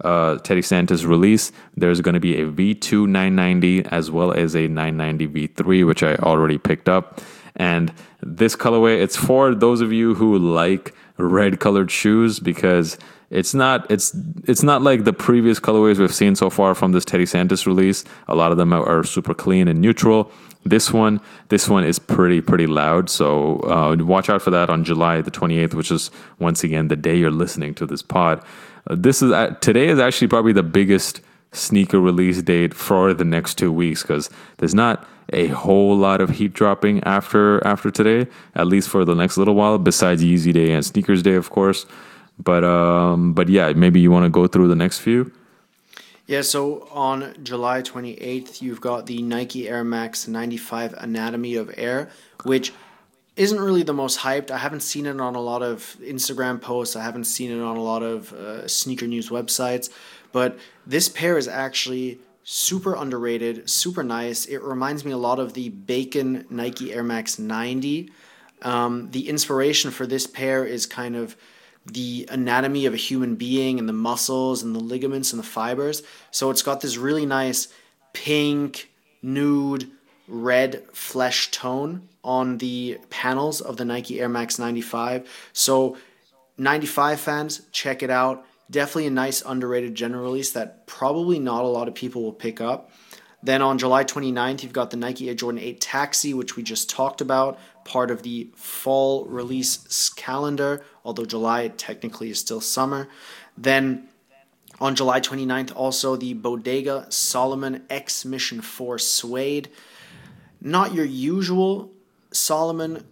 Speaker 4: release. There's going to be a V2 990 as well as a 990 V3, which I already picked up. And this colorway, it's for those of you who like red colored shoes, because it's not like the previous colorways we've seen so far from this Teddy Santis release. A lot of them are super clean and neutral. This one is pretty loud. So watch out for that on July the 28th, which is once again the day you're listening to this pod. Today is actually probably the biggest sneaker release date for the next 2 weeks, because there's not a whole lot of heat dropping after today, at least for the next little while, besides Yeezy Day and Sneakers Day, of course. But yeah, maybe you want to go through the next few.
Speaker 3: Yeah, so on July 28th, you've got the Nike Air Max 95 Anatomy of Air, which isn't really the most hyped. I haven't seen it on a lot of Instagram posts. I haven't seen it on a lot of sneaker news websites. But this pair is actually super underrated, super nice. It reminds me a lot of the Bacon Nike Air Max 90. The inspiration for this pair is kind of the anatomy of a human being and the muscles and the ligaments and the fibers. So it's got this really nice pink, nude, red flesh tone on the panels of the Nike Air Max 95. So 95 fans, check it out. Definitely a nice underrated general release that probably not a lot of people will pick up. Then on July 29th, you've got the Nike Air Jordan 8 Taxi, which we just talked about, part of the fall release calendar, although July technically is still summer. Then on July 29th, also the Bodega Solomon X Mission 4 Suede. Not your usual Solomon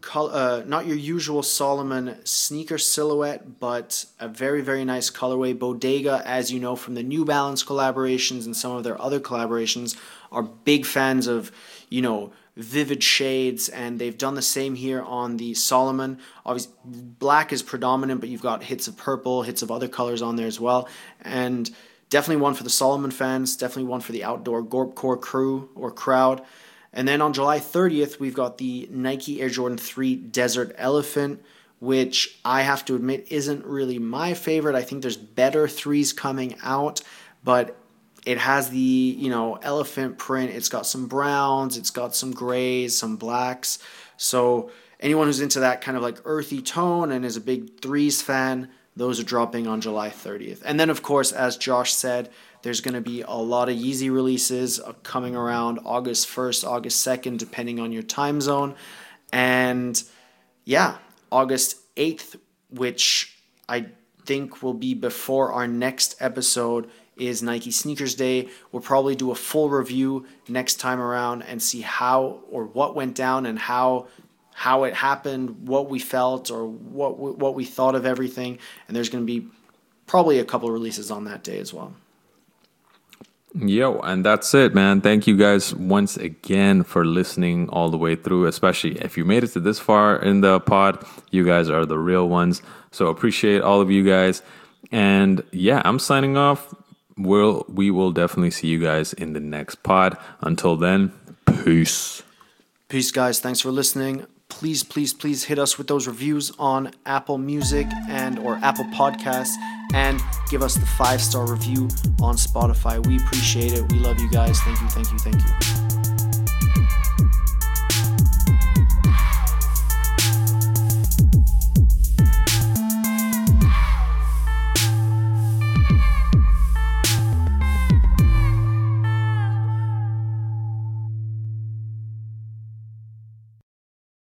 Speaker 3: sneaker silhouette, but a very, very nice colorway. Bodega, as you know from the New Balance collaborations and some of their other collaborations, are big fans of, vivid shades, and they've done the same here on the Solomon. Obviously, black is predominant, but you've got hits of purple, hits of other colors on there as well, and definitely one for the Solomon fans, definitely one for the outdoor Gorpcore crew or crowd. And then on July 30th, we've got the Nike Air Jordan 3 Desert Elephant, which I have to admit isn't really my favorite. I think there's better 3s coming out, but it has the, elephant print. It's got some browns, it's got some grays, some blacks. So anyone who's into that kind of like earthy tone and is a big 3s fan, those are dropping on July 30th. And then, of course, as Josh said, there's going to be a lot of Yeezy releases coming around August 1st, August 2nd, depending on your time zone. And yeah, August 8th, which I think will be before our next episode, is Nike Sneakers Day. We'll probably do a full review next time around and see how or what went down and how it happened, what we felt or what we thought of everything. And there's going to be probably a couple releases on that day as well.
Speaker 4: Yo, and that's it, man. Thank you guys once again for listening all the way through, especially if you made it to this far in the pod. You guys are the real ones. So appreciate all of you guys. And yeah, I'm signing off. We will definitely see you guys in the next pod. Until then, peace.
Speaker 3: Peace, guys. Thanks for listening. Please, please, please hit us with those reviews on Apple Music or Apple Podcasts, and give us the 5-star review on Spotify. We appreciate it. We love you guys. Thank you, thank you, thank you.